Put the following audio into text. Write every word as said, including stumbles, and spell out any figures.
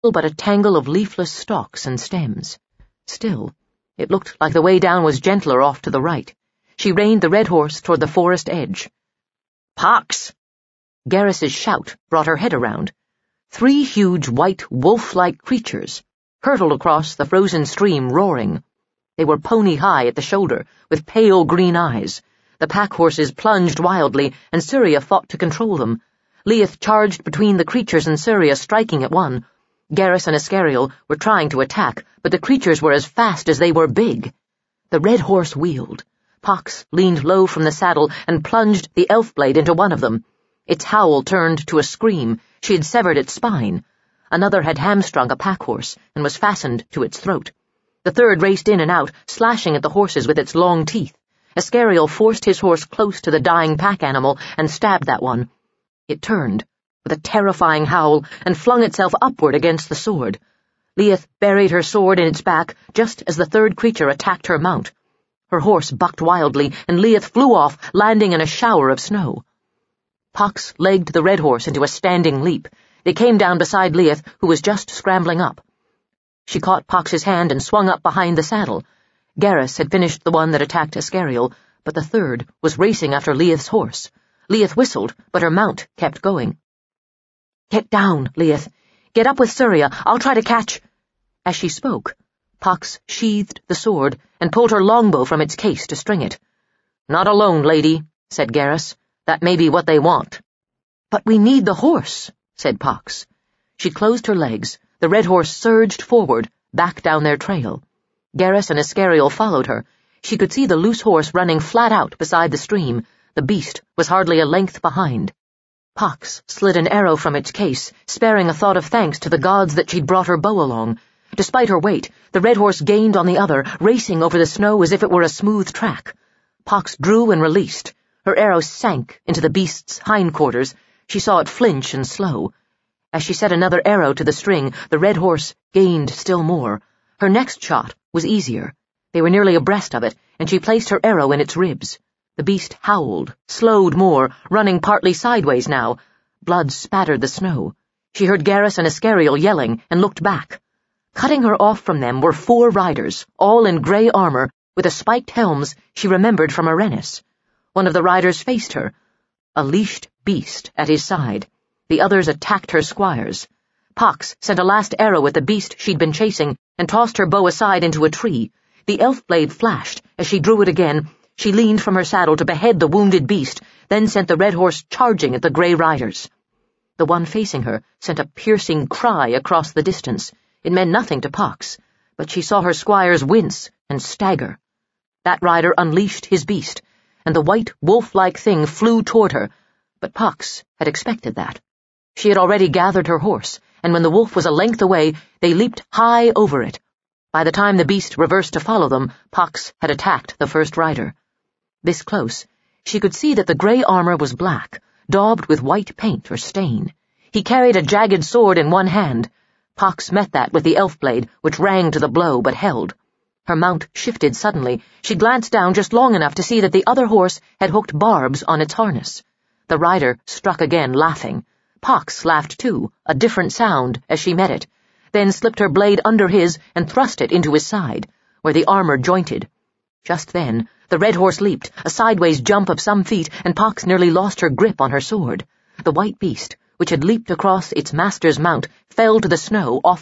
but a tangle of leafless stalks and stems. Still, it looked like the way down was gentler off to the right. She reined the red horse toward the forest edge. "Pox!" Garrus's shout brought her head around. Three huge white wolf-like creatures hurtled across the frozen stream, roaring. They were pony-high at the shoulder, with pale green eyes. The pack horses plunged wildly, and Surya fought to control them. Leith charged between the creatures and Surya, striking at one. Garrus and Ascariel were trying to attack, but the creatures were as fast as they were big. The red horse wheeled. Pox leaned low from the saddle and plunged the elf blade into one of them. Its howl turned to a scream. She had severed its spine. Another had hamstrung a pack horse and was fastened to its throat. The third raced in and out, slashing at the horses with its long teeth. Ascariel forced his horse close to the dying pack animal and stabbed that one. It turned, with a terrifying howl, and flung itself upward against the sword. Leith buried her sword in its back just as the third creature attacked her mount. Her horse bucked wildly, and Leith flew off, landing in a shower of snow. Pox legged the red horse into a standing leap. They came down beside Leith, who was just scrambling up. She caught Pox's hand and swung up behind the saddle. Garrus had finished the one that attacked Ascariel, but the third was racing after Leith's horse. Leith whistled, but her mount kept going. "Get down, Leith. Get up with Surya. I'll try to catch—" As she spoke, Pox sheathed the sword and pulled her longbow from its case to string it. "Not alone, lady," said Garrus. "That may be what they want." "But we need the horse," said Pox. She closed her legs. The red horse surged forward, back down their trail. Garrus and Ascariel followed her. She could see the loose horse running flat out beside the stream. The beast was hardly a length behind. Pox slid an arrow from its case, sparing a thought of thanks to the gods that she'd brought her bow along. Despite her weight, the red horse gained on the other, racing over the snow as if it were a smooth track. Pox drew and released. Her arrow sank into the beast's hindquarters. She saw it flinch and slow. As she set another arrow to the string, the red horse gained still more. Her next shot was easier. They were nearly abreast of it, and she placed her arrow in its ribs. The beast howled, slowed more, running partly sideways now. Blood spattered the snow. She heard Garrus and Ascariel yelling, and looked back. Cutting her off from them were four riders, all in grey armor, with the spiked helms she remembered from Arenis. One of the riders faced her, a leashed beast at his side. The others attacked her squires. Pox sent a last arrow at the beast she'd been chasing and tossed her bow aside into a tree. The elf blade flashed. As she drew it again, she leaned from her saddle to behead the wounded beast, then sent the red horse charging at the grey riders. The one facing her sent a piercing cry across the distance. It meant nothing to Pox, but she saw her squires wince and stagger. That rider unleashed his beast, and the white wolf-like thing flew toward her, but Pox had expected that. She had already gathered her horse, and when the wolf was a length away, they leaped high over it. By the time the beast reversed to follow them, Pox had attacked the first rider. This close, she could see that the grey armor was black, daubed with white paint or stain. He carried a jagged sword in one hand. Pox met that with the elf blade, which rang to the blow but held. Her mount shifted suddenly. She glanced down just long enough to see that the other horse had hooked barbs on its harness. The rider struck again, laughing. Pox laughed too, a different sound, as she met it, then slipped her blade under his and thrust it into his side, where the armor jointed. Just then, the red horse leaped, a sideways jump of some feet, and Pox nearly lost her grip on her sword. The white beast, which had leaped across its master's mount, fell to the snow off